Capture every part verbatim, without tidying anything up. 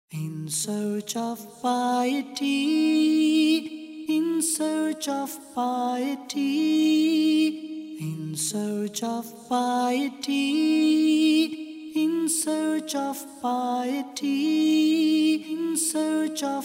In search of piety, in search of piety, in search of piety, in search of piety, in search of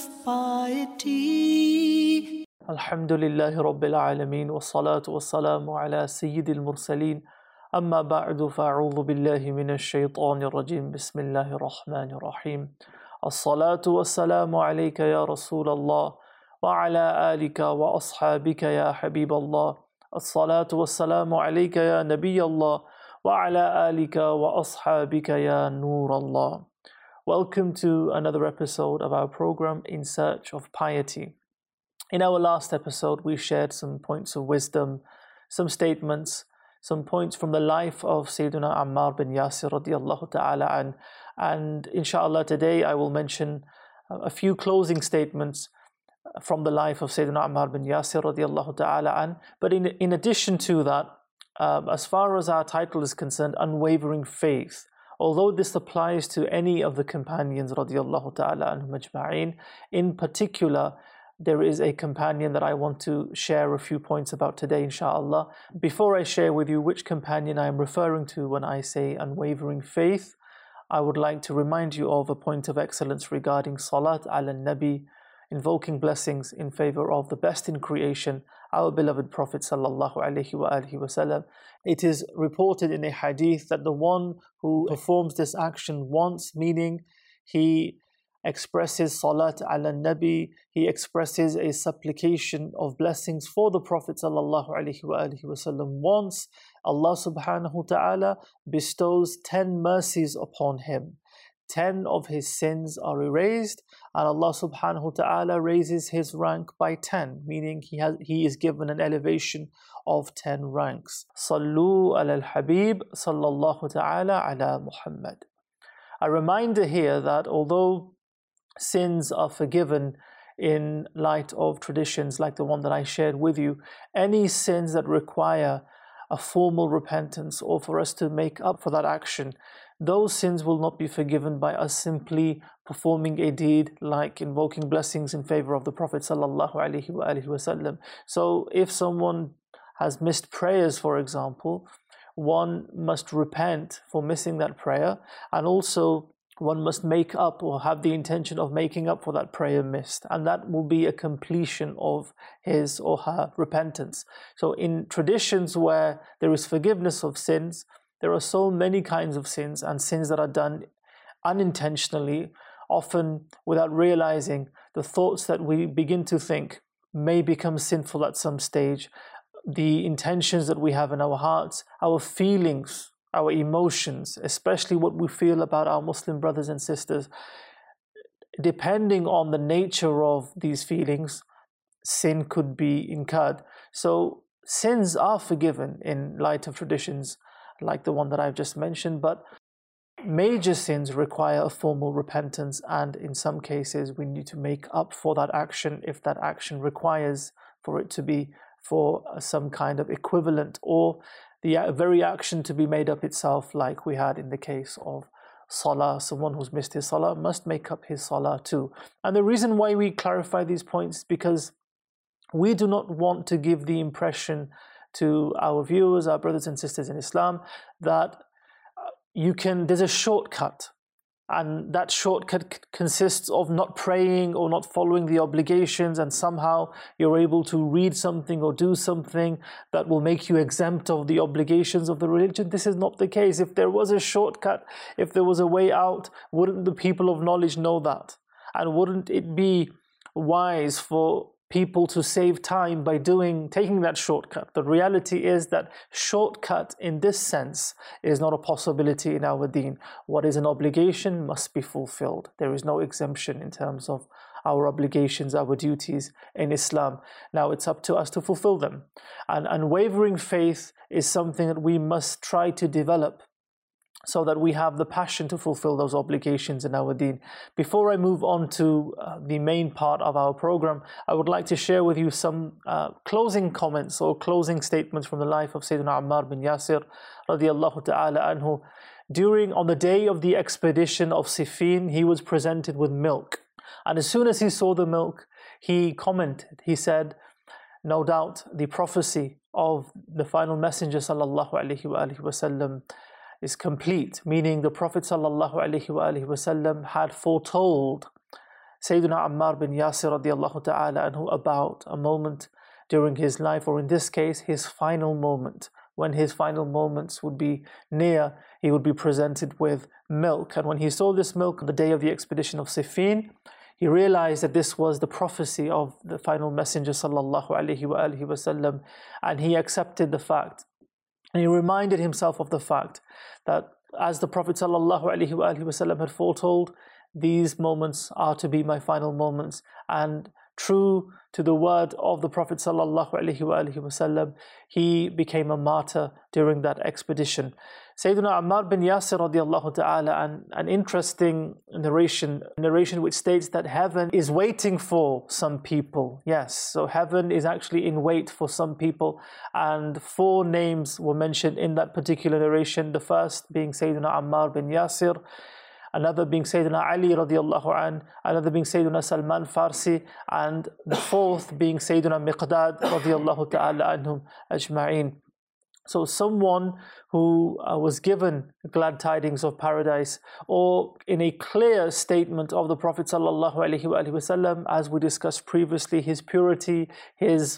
piety. Alhamdulillahi Rabbil Alameen wa salatu wa salamu ala Sayyidil Mursaleen. Amma ba'du fa'a'udhu billahi minash shaytanir rajim. Bismillahir Rahmanir Rahim. As-salatu wa salamu alayka ya Rasulallah wa ala alika wa ashabika ya Habiballah. As-salatu wa salamu alayka ya Nabiyallah wa ala alika wa ashabika ya Nurallah. Welcome to another episode of our program In Search of Piety. In our last episode, we shared some points of wisdom, some statements, some points from the life of Sayyidina Ammar bin Yasir radiallahu ta'ala an. And inshallah today I will mention a few closing statements from the life of Sayyidina Ammar bin Yasir radiallahu ta'ala an. But in, in addition to that, um, as far as our title is concerned, Unwavering Faith, although this applies to any of the companions radiallahu ta'ala anhum ajma'in, in particular, there is a companion that I want to share a few points about today, inshallah. Before I share with you which companion I am referring to when I say unwavering faith, I would like to remind you of a point of excellence regarding Salat ala Nabi, invoking blessings in favor of the best in creation, our beloved Prophet sallallahu alaihi wa alihi wasallam. It is reported in a hadith that the one who performs this action once, meaning he expresses Salat ala Nabi, he expresses a supplication of blessings for the Prophet sallallahu alaihi wa alihi wasallam once, Allah subhanahu wa ta'ala bestows ten mercies upon him. Ten of his sins are erased, and Allah subhanahu wa ta'ala raises his rank by ten, meaning he has he is given an elevation of ten ranks. Sallu ala al-Habib sallallahu ta'ala ala Muhammad. A reminder here that although sins are forgiven in light of traditions like the one that I shared with you, any sins that require a formal repentance or for us to make up for that action, those sins will not be forgiven by us simply performing a deed like invoking blessings in favor of the Prophet sallallahu alaihi wasallam. So if someone has missed prayers, for example, one must repent for missing that prayer, and also one must make up or have the intention of making up for that prayer missed, and that will be a completion of his or her repentance. So in traditions where there is forgiveness of sins, there are so many kinds of sins, and sins that are done unintentionally, often without realizing. The thoughts that we begin to think may become sinful at some stage. The intentions that we have in our hearts, our feelings, our emotions, especially what we feel about our Muslim brothers and sisters, depending on the nature of these feelings, sin could be incurred. So sins are forgiven in light of traditions like the one that I've just mentioned, but major sins require a formal repentance, and in some cases we need to make up for that action if that action requires for it to be for some kind of equivalent, or the very action to be made up itself, like we had in the case of Salah. Someone who's missed his Salah must make up his Salah too. And the reason why we clarify these points is because we do not want to give the impression to our viewers, our brothers and sisters in Islam, that you can, there's a shortcut, and that shortcut consists of not praying or not following the obligations, and somehow you're able to read something or do something that will make you exempt of the obligations of the religion. This is not the case. If there was a shortcut, if there was a way out, wouldn't the people of knowledge know that? And wouldn't it be wise for people to save time by doing taking that shortcut? The reality is that shortcut in this sense is not a possibility in our deen. What is an obligation must be fulfilled. There is no exemption in terms of our obligations, our duties in Islam. Now it's up to us to fulfill them. And unwavering faith is something that we must try to develop so that we have the passion to fulfill those obligations in our deen. Before I move on to uh, the main part of our program, I would like to share with you some uh, closing comments or closing statements from the life of Sayyidina Ammar bin Yasir radiallahu ta'ala anhu. during, on the day of the expedition of Siffin, he was presented with milk. And as soon as he saw the milk, he commented, he said, no doubt the prophecy of the final messenger sallallahu alaihi wa alihi wasallam is complete, meaning the Prophet sallallahu alaihi wa alihi wasallam had foretold Sayyidina Ammar bin Yasir radiallahu ta'ala anhu about a moment during his life, or in this case, his final moment. When his final moments would be near, he would be presented with milk. And when he saw this milk on the day of the expedition of Siffin, he realized that this was the prophecy of the final messenger sallallahu alaihi wa alihi wasallam, and he accepted the fact. And he reminded himself of the fact that as the Prophet sallallahu alaihi wa alihi wasallam had foretold, these moments are to be my final moments. And true to the word of the Prophet sallallahu alaihi wa alihi wasallam, he became a martyr during that expedition. Sayyidina Ammar bin Yasir radiallahu ta'ala, and an interesting narration, narration which states that heaven is waiting for some people. Yes, so heaven is actually in wait for some people, and four names were mentioned in that particular narration. The first being Sayyidina Ammar bin Yasir, another being Sayyidina Ali radiallahu an, another being Sayyidina Salman Farsi, and the fourth being Sayyidina Miqdad radiallahu ta'ala anhum ajma'een. So someone who uh, was given glad tidings of paradise, or in a clear statement of the Prophet sallallahu alaihi wasallam, as we discussed previously, his purity, his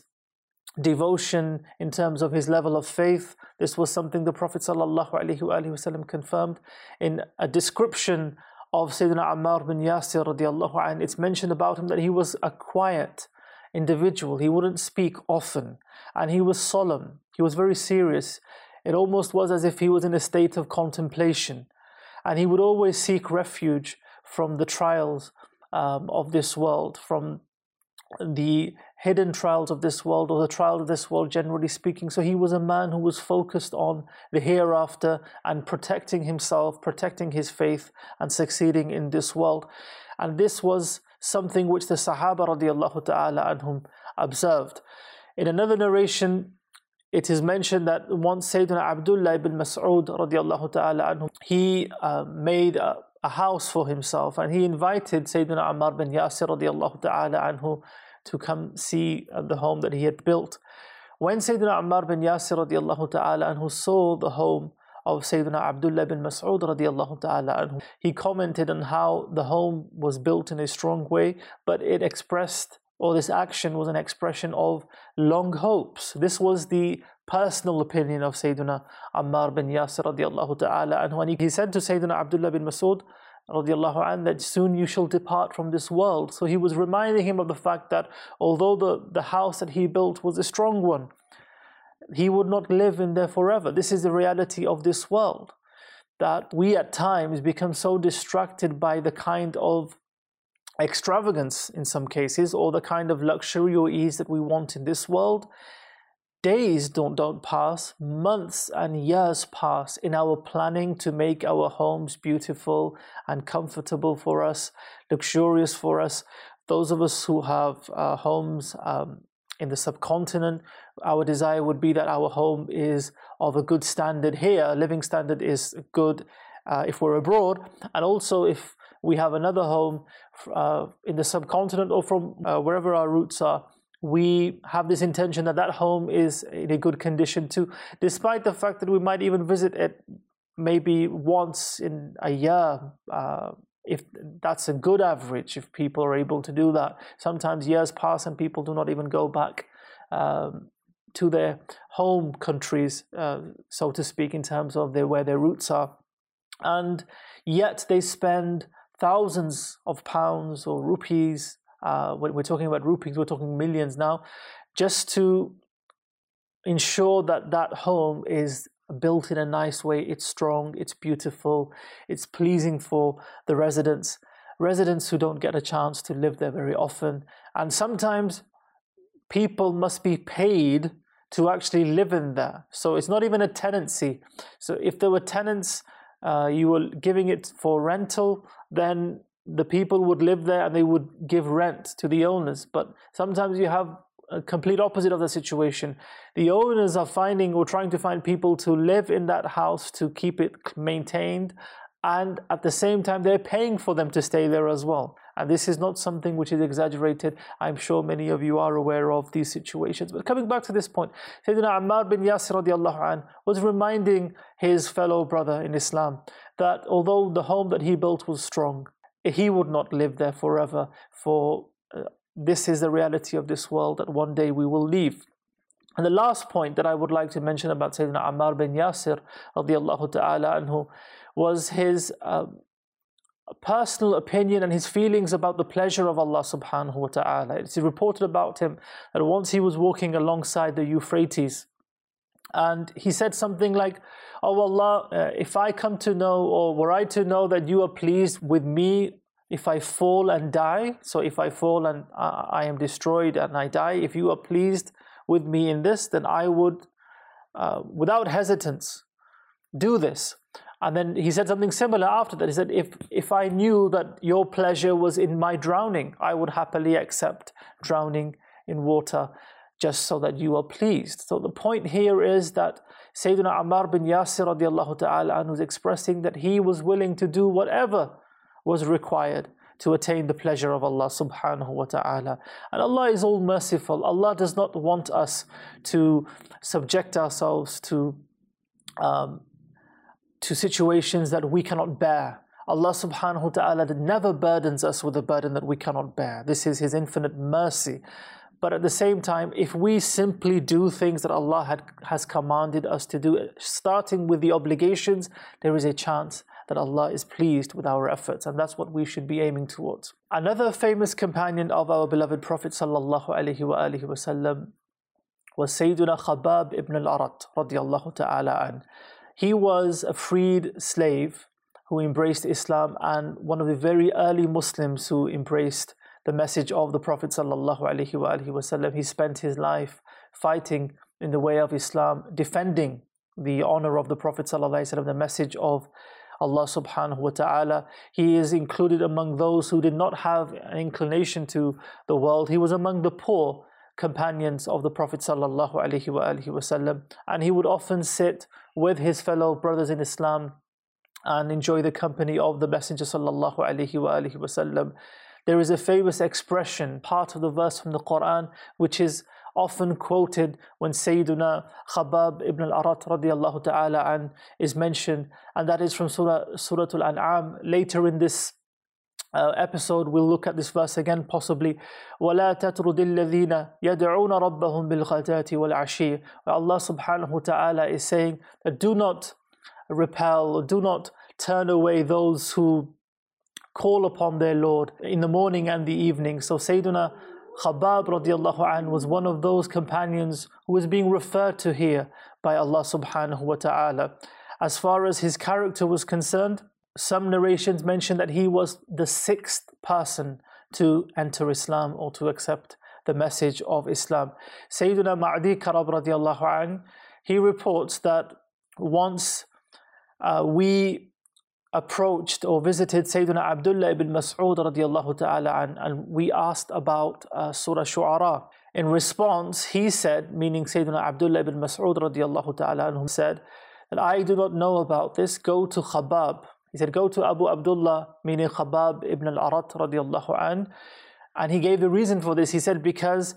devotion in terms of his level of faith. This was something the Prophet sallallahu alaihi wasallam confirmed in a description of Sayyidina Ammar bin Yasir radiallahu anh. It's mentioned about him that he was a quiet individual. He wouldn't speak often, and he was solemn. He was very serious. It almost was as if he was in a state of contemplation, and he would always seek refuge from the trials um, of this world, from the hidden trials of this world, or the trials of this world generally speaking. So he was a man who was focused on the hereafter and protecting himself, protecting his faith, and succeeding in this world. And this was something which the Sahaba radiallahu ta'ala anhum observed. In another narration, it is mentioned that once Sayyidina Abdullah ibn Mas'ud radiallahu ta'ala anhum, he uh, made a, a house for himself, and he invited Sayyidina Ammar bin Yasir radiallahu ta'ala anhu to come see uh, the home that he had built. When Sayyidina Ammar bin Yasir radiallahu ta'ala anhu saw the home of Sayyidina Abdullah bin Mas'ud radiallahu ta'ala anhu, he commented on how the home was built in a strong way, but it expressed, or this action was an expression of long hopes. This was the personal opinion of Sayyidina Ammar bin Yasir radiallahu ta'ala anhu. And he said to Sayyidina Abdullah bin Mas'ud radiallahu anhu that soon you shall depart from this world. So he was reminding him of the fact that although the, the house that he built was a strong one, he would not live in there forever. This is the reality of this world, that we at times become so distracted by the kind of extravagance in some cases, or the kind of luxury or ease that we want in this world. Days don't, don't pass, months and years pass in our planning to make our homes beautiful and comfortable for us, luxurious for us. Those of us who have uh, homes um, in the subcontinent, our desire would be that our home is of a good standard here. Living standard is good uh, if we're abroad, and also if we have another home uh, in the subcontinent or from uh, wherever our roots are, we have this intention that that home is in a good condition too, despite the fact that we might even visit it maybe once in a year, uh, if that's a good average, if people are able to do that. Sometimes years pass and people do not even go back um, to their home countries, uh, so to speak, in terms of their, where their roots are. And yet they spend thousands of pounds or rupees, uh, when we're talking about rupees, we're talking millions now, just to ensure that that home is built in a nice way, it's strong, it's beautiful, it's pleasing for the residents, residents who don't get a chance to live there very often. And sometimes people must be paid to actually live in there. So it's not even a tenancy. So if there were tenants, uh, you were giving it for rental, then the people would live there and they would give rent to the owners. But sometimes you have a complete opposite of the situation. The owners are finding or trying to find people to live in that house to keep it maintained, and at the same time they're paying for them to stay there as well. And this is not something which is exaggerated. I'm sure many of you are aware of these situations. But coming back to this point, Sayyidina Ammar bin Yasir radiallahu anh was reminding his fellow brother in Islam that although the home that he built was strong, he would not live there forever, for uh, this is the reality of this world, that one day we will leave. And the last point that I would like to mention about Sayyidina Ammar bin Yasir radiallahu ta'ala anhu was his uh, personal opinion and his feelings about the pleasure of Allah subhanahu wa ta'ala. It's reported about him that once he was walking alongside the Euphrates, and he said something like, "Oh Allah, uh, if I come to know, or were I to know that you are pleased with me if I fall and die, so if I fall and uh, I am destroyed and I die, if you are pleased with me in this, then I would, uh, without hesitance, do this." And then he said something similar after that. He said, if, if I knew that your pleasure was in my drowning, I would happily accept drowning in water just so that you are pleased. So the point here is that Sayyidina Ammar bin Yasir radiallahu ta'ala anhu was expressing that he was willing to do whatever was required to attain the pleasure of Allah subhanahu wa ta'ala. And Allah is all merciful. Allah does not want us to subject ourselves to um, to situations that we cannot bear. Allah subhanahu wa ta'ala never burdens us with a burden that we cannot bear. This is His infinite mercy. But at the same time, if we simply do things that Allah had, has commanded us to do, starting with the obligations, there is a chance that Allah is pleased with our efforts, and that's what we should be aiming towards. Another famous companion of our beloved Prophet sallallahu alaihi wa alihi wasallam was Sayyiduna Khabbab ibn al-Arat radiyallahu ta'ala an. He was a freed slave who embraced Islam, and one of the very early Muslims who embraced the message of the Prophet sallallahu alaihi wa alihi wasallam. He spent his life fighting in the way of Islam, defending the honor of the Prophet sallallahu alaihi wasallam, the message of Allah subhanahu wa ta'ala. He is included among those who did not have an inclination to the world. He was among the poor companions of the Prophet sallallahu alaihi wa alihi wasallam, and he would often sit with his fellow brothers in Islam and enjoy the company of the Messenger sallallahu alaihi wa alihi wasallam. There is a famous expression, part of the verse from the Quran, which is often quoted when Sayyiduna Khabbab ibn al-Arat radiyallahu ta'ala an is mentioned, and that is from Surah, Surah Al-An'am. Later in this uh, episode, we'll look at this verse again, possibly. وَلَا تَتْرُدِ الَّذِينَ يَدْعُونَ رَبَّهُمْ بِالْغَدَاةِ وَالْعَشِيِّ. Where Allah subhanahu wa ta'ala is saying that do not repel, do not turn away those who call upon their Lord in the morning and the evening. So Sayyiduna Khabbab radiallahu anh was one of those companions who was being referred to here by Allah subhanahu wa ta'ala. As far as his character was concerned, some narrations mention that he was the sixth person to enter Islam or to accept the message of Islam. Sayyiduna Ma'di Karab radiallahu anh, he reports that once uh, we approached or visited Sayyidina Abdullah ibn Mas'ud radiallahu ta'ala an, and we asked about uh, Surah Shu'ara. In response, he said, meaning Sayyidina Abdullah ibn Mas'ud radiallahu ta'ala anhu said, that I do not know about this, go to Khabbab. He said, go to Abu Abdullah, meaning Khabbab ibn al-Arat radiallahu an. And he gave the reason for this. He said, because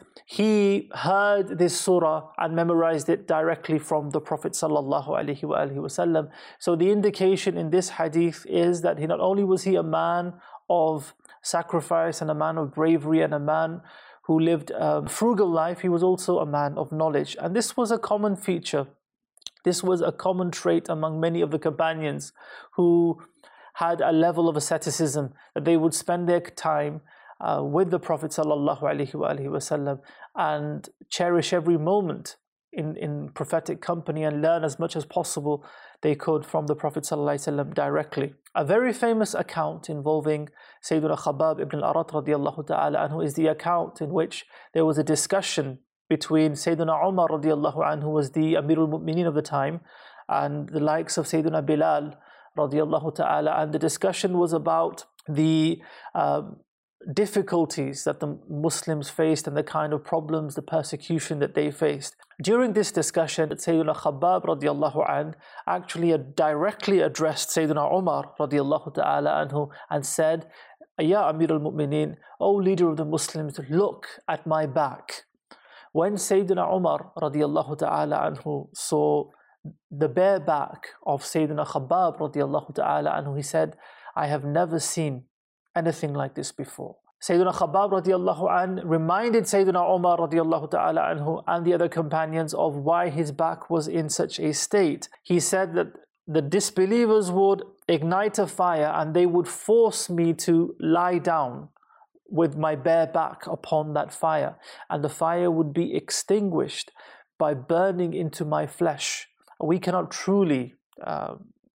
he heard this surah and memorized it directly from the Prophet sallallahu alaihi wa alihi wasallam. So the indication in this hadith is that he not only was he a man of sacrifice and a man of bravery and a man who lived a frugal life, he was also a man of knowledge. And this was a common feature. This was a common trait among many of the companions who had a level of asceticism, that they would spend their time Uh, with the Prophet sallallahu alaihi wa alihi wasallam and cherish every moment in, in prophetic company and learn as much as possible they could from the Prophet sallallahu alaihi wasallam directly. A very famous account involving Sayyidina Khabbab ibn al-Arat radiallahu ta'ala anhu is the account in which there was a discussion between Sayyidina Umar radiallahu anhu, who was the Amirul Mu'mineen of the time, and the likes of Sayyidina Bilal radiallahu ta'ala, and the discussion was about the uh, difficulties that the Muslims faced and the kind of problems, the persecution that they faced. During this discussion, Sayyidina Khabbab radiallahu anh actually directly addressed Sayyidina Umar radiallahu ta'ala anhu and said, Ya Amir al-Mu'mineen, O leader of the Muslims, look at my back. When Sayyidina Umar radiallahu ta'ala anhu saw the bare back of Sayyidina Khabbab radiallahu ta'ala anhu, he said, I have never seen anything like this before. Sayyidina Khabbab radiallahu anh reminded Sayyidina Umar radiallahu ta'ala anhu and the other companions of why his back was in such a state. He said that the disbelievers would ignite a fire and they would force me to lie down with my bare back upon that fire, and the fire would be extinguished by burning into my flesh. We cannot truly uh,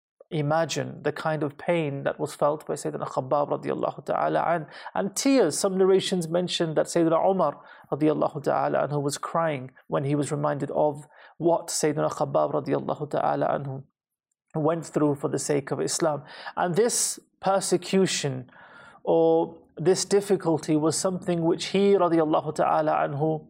imagine the kind of pain that was felt by Sayyidina Khabbab radiallahu ta'ala and, and tears. Some narrations mention that Sayyidina Umar radiallahu ta'ala anhu was crying when he was reminded of what Sayyidina Khabbab radiallahu ta'ala anhu went through for the sake of Islam. And this persecution or this difficulty was something which he radiallahu ta'ala anhu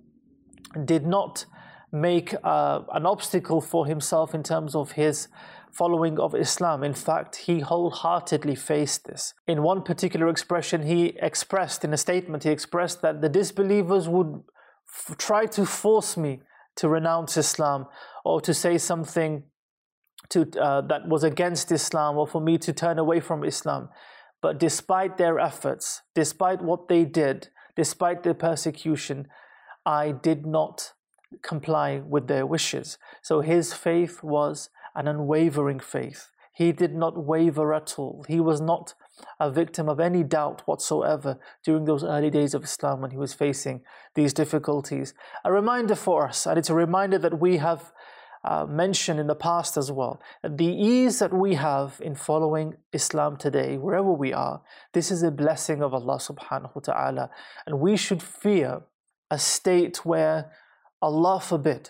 did not make uh, an obstacle for himself in terms of his following of Islam. In fact, he wholeheartedly faced this. In one particular expression, he expressed, in a statement, he expressed that the disbelievers would f try to force me to renounce Islam or to say something to, uh, that was against Islam, or for me to turn away from Islam. But despite their efforts, despite what they did, despite their persecution, I did not comply with their wishes. So his faith was an unwavering faith. He did not waver at all. He was not a victim of any doubt whatsoever during those early days of Islam when he was facing these difficulties. A reminder for us, and it's a reminder that we have uh, mentioned in the past as well, that the ease that we have in following Islam today, wherever we are, this is a blessing of Allah subhanahu wa ta'ala. And we should fear a state where, Allah forbid,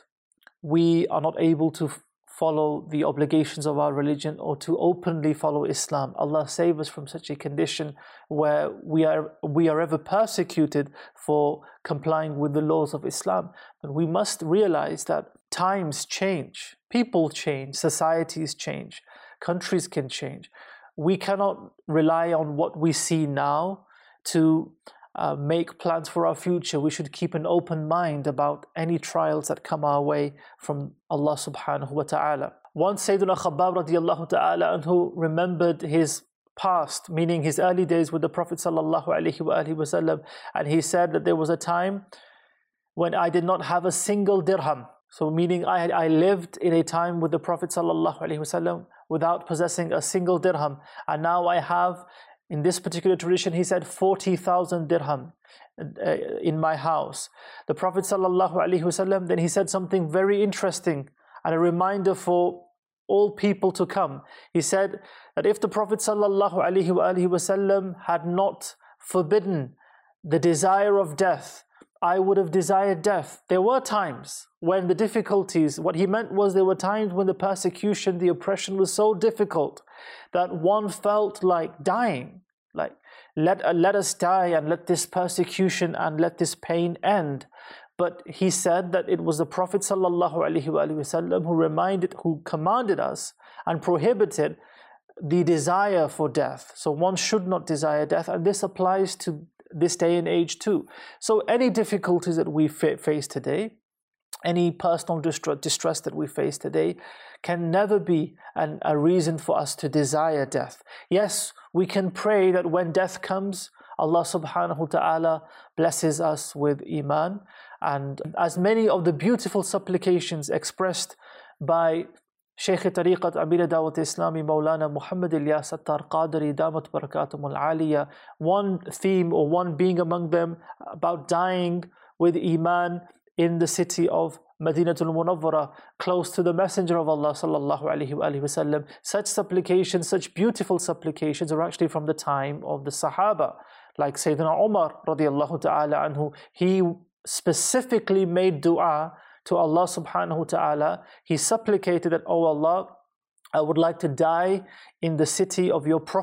we are not able to follow the obligations of our religion or to openly follow Islam. Allah save us from such a condition where we are we are ever persecuted for complying with the laws of Islam. But we must realize that times change, people change, societies change, countries can change. We cannot rely on what we see now to Uh, make plans for our future. We should keep an open mind about any trials that come our way from Allah subhanahu wa ta'ala. Once Sayyidina Khabbab radiallahu ta'ala anhu remembered his past, meaning his early days with the Prophet sallallahu alaihi wa alihi wasallam, and he said that there was a time when I did not have a single dirham. So meaning I, I lived in a time with the Prophet sallallahu alaihi wasallam without possessing a single dirham, and now I have, in this particular tradition, he said forty thousand dirham uh, in my house. The Prophet sallallahu alaihi wasallam, then he said something very interesting and a reminder for all people to come. He said that if the Prophet sallallahu alaihi wasallam had not forbidden the desire of death, I would have desired death. There were times when the difficulties, what he meant was there were times when the persecution, the oppression was so difficult that one felt like dying. Like, let, uh, let us die and let this persecution and let this pain end. But he said that it was the Prophet sallallahu alaihi wasallam who reminded, who commanded us and prohibited the desire for death. So one should not desire death, and this applies to this day and age too. So any difficulties that we face today, any personal distress that we face today, can never be an, a reason for us to desire death. Yes, we can pray that when death comes, Allah subhanahu wa ta'ala blesses us with iman. And as many of the beautiful supplications expressed by Shaykh Tariqat Amir Dawat Islami Maulana Muhammad Ilyas Attar Qadri Damat Barakatum Al-Aliyah, one theme or one being among them about dying with iman in the city of Madinatul Munawwara, close to the Messenger of Allah sallallahu alaihi wasallam. Such supplications, such beautiful supplications are actually from the time of the Sahaba, like Sayyidina Umar radiallahu ta'ala anhu. He specifically made dua to Allah subhanahu wa ta'ala. He supplicated that, oh Allah, I would like to die in the city of your Prophet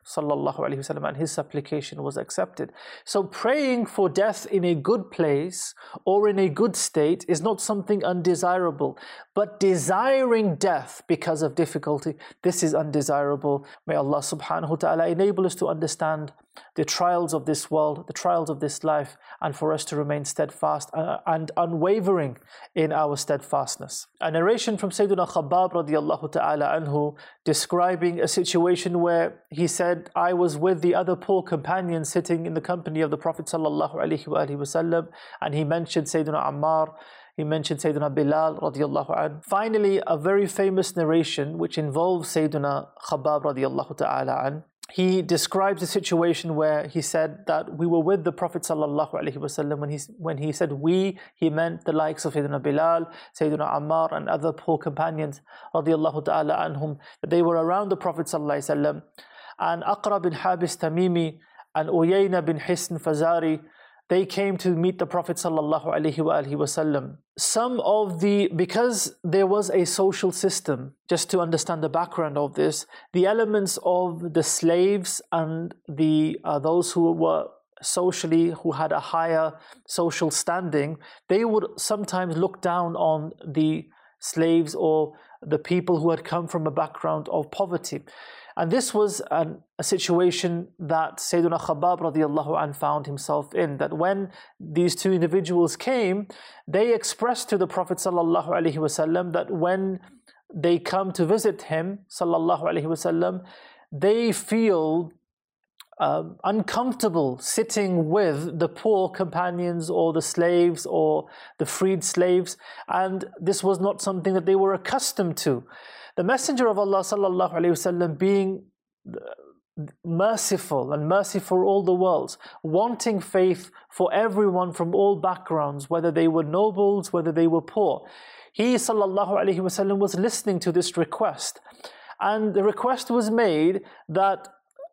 sallallahu alaihi wasallam, and his supplication was accepted. So praying for death in a good place or in a good state is not something undesirable, but desiring death because of difficulty, this is undesirable. May Allah subhanahu wa ta'ala enable us to understand the trials of this world, the trials of this life, and for us to remain steadfast and unwavering in our steadfastness. A narration from Sayyidina Khabbab radiallahu ta'ala anhu describing a situation where he said, I was with the other poor companions sitting in the company of the Prophet sallallahu alaihi wasallam, and he mentioned Sayyidina Ammar, he mentioned Sayyidina Bilal radiallahu anhu. Finally, a very famous narration which involves Sayyidina Khabbab radiallahu ta'ala anhu. He describes a situation where he said that we were with the Prophet sallallahu alaihi wasallam. When he when he said we, he meant the likes of Sayyidina Bilal, Sayyidina Ammar, and other poor companions radiallahu ta'ala anhum. That they were around the Prophet sallallahu alaihi wasallam, and Aqra bin Habis Tamimi and Uyayna bin Hisn Fazari, they came to meet the Prophet sallallahu alaihi wasallam. Some of the, because there was a social system, just to understand the background of this, the elements of the slaves and the uh, those who were socially, who had a higher social standing, they would sometimes look down on the slaves or the people who had come from a background of poverty. And this was an, a situation that Sayyidina Khabbab radiallahu anh found himself in, that when these two individuals came, they expressed to the Prophet sallallahu alaihi wasallam that when they come to visit him sallallahu alaihi wasallam, they feel um, uncomfortable sitting with the poor companions or the slaves or the freed slaves, and this was not something that they were accustomed to. The Messenger of Allah sallallahu alaihi wasallam, being merciful and mercy for all the worlds, wanting faith for everyone from all backgrounds, whether they were nobles, whether they were poor, he sallallahu alaihi wasallam was listening to this request, and the request was made that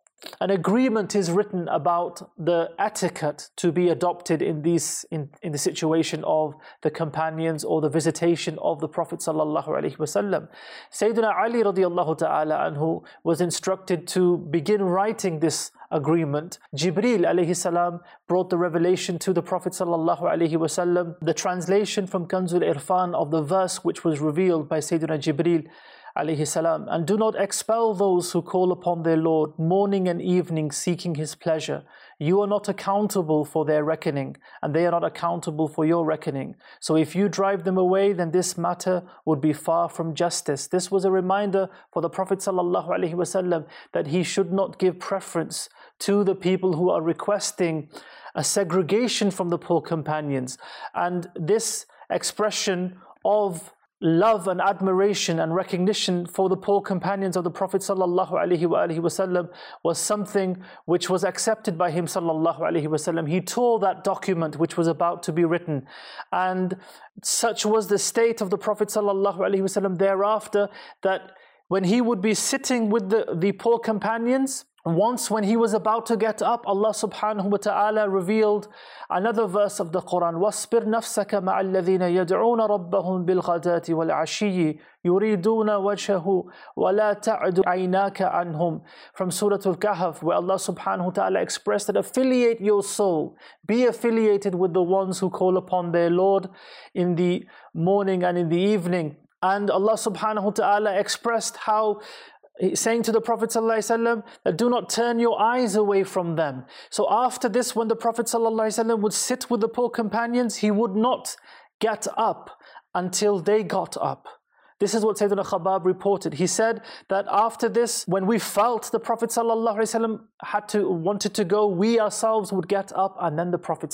an agreement is written about the etiquette to be adopted in these in, in the situation of the companions or the visitation of the Prophet sallallahu alaihi wasallam. Sayyidina Ali radiallahu ta'ala anhu was instructed to begin writing this agreement. Jibreel alayhi salam brought the revelation to the Prophet sallallahu alaihi wasallam. The translation from Kanzul Irfan of the verse which was revealed by Sayyidina Jibreel alayhi salam, and do not expel those who call upon their Lord morning and evening seeking His pleasure. You are not accountable for their reckoning, and they are not accountable for your reckoning. So if you drive them away, then this matter would be far from justice. This was a reminder for the Prophet sallallahu alaihi wasallam that he should not give preference to the people who are requesting a segregation from the poor companions. And this expression of love and admiration and recognition for the poor companions of the Prophet sallallahu alaihi wasallam was something which was accepted by him sallallahu alaihi wasallam. He tore that document which was about to be written, and such was the state of the Prophet sallallahu alaihi wasallam thereafter, that when he would be sitting with the, the poor companions, once when he was about to get up, Allah subhanahu wa ta'ala revealed another verse of the Quran. وَاصْبِرْ نَفْسَكَ مَعَ الَّذِينَ يَدْعُونَ رَبَّهُمْ بِالْغَدَاةِ وَالْعَشِيِّ يُرِيدُونَ وَجْهَهُ وَلَا تَعْدُ عَيْنَاكَ عَنْهُمْ, from Surah Al-Kahf, where Allah subhanahu wa ta'ala expressed that affiliate your soul, be affiliated with the ones who call upon their Lord in the morning and in the evening. And Allah subhanahu wa ta'ala expressed how, saying to the Prophet ﷺ that do not turn your eyes away from them. So after this, when the Prophet ﷺ would sit with the poor companions, he would not get up until they got up. This is what Sayyidina Khabbab reported. He said that after this, when we felt the Prophet ﷺ had to, wanted to go, we ourselves would get up, and then the Prophet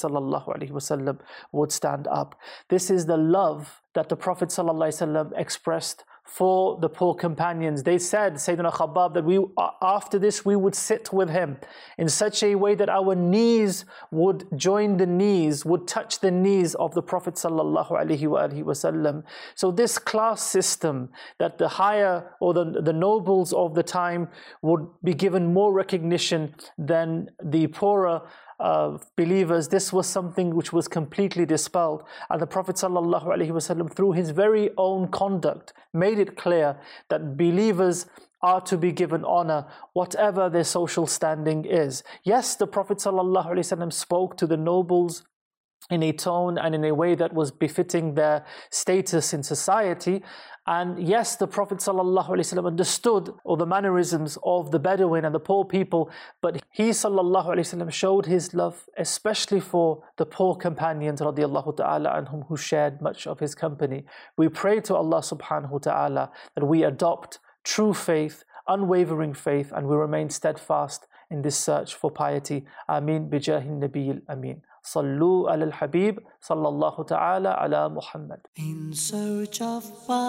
ﷺ would stand up. This is the love that the Prophet ﷺ expressed for the poor companions. They said, Sayyidina Khabbab, that we after this we would sit with him in such a way that our knees would join the knees, would touch the knees of the Prophet sallallahu alaihi wasallam. So this class system, that the higher or the, the nobles of the time would be given more recognition than the poorer Uh, believers, this was something which was completely dispelled. And the Prophet ﷺ, through his very own conduct, made it clear that believers are to be given honor, whatever their social standing is. Yes, the Prophet ﷺ spoke to the nobles in a tone and in a way that was befitting their status in society. And yes, the Prophet ﷺ understood all the mannerisms of the Bedouin and the poor people, but he ﷺ showed his love especially for the poor companions radiallahu ta'ala anhum who shared much of his company. We pray to Allah subhanahu wa ta'ala that we adopt true faith, unwavering faith, and we remain steadfast in this search for piety. Ameen bijahin nabiyil ameen. Sallu ala al-Habib sallallahu ta'ala ala Muhammad. In search of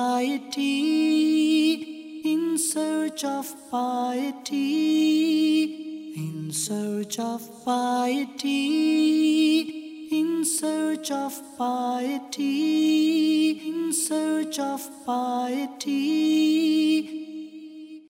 piety, in search of piety, in search of piety, in search of piety, in search of piety.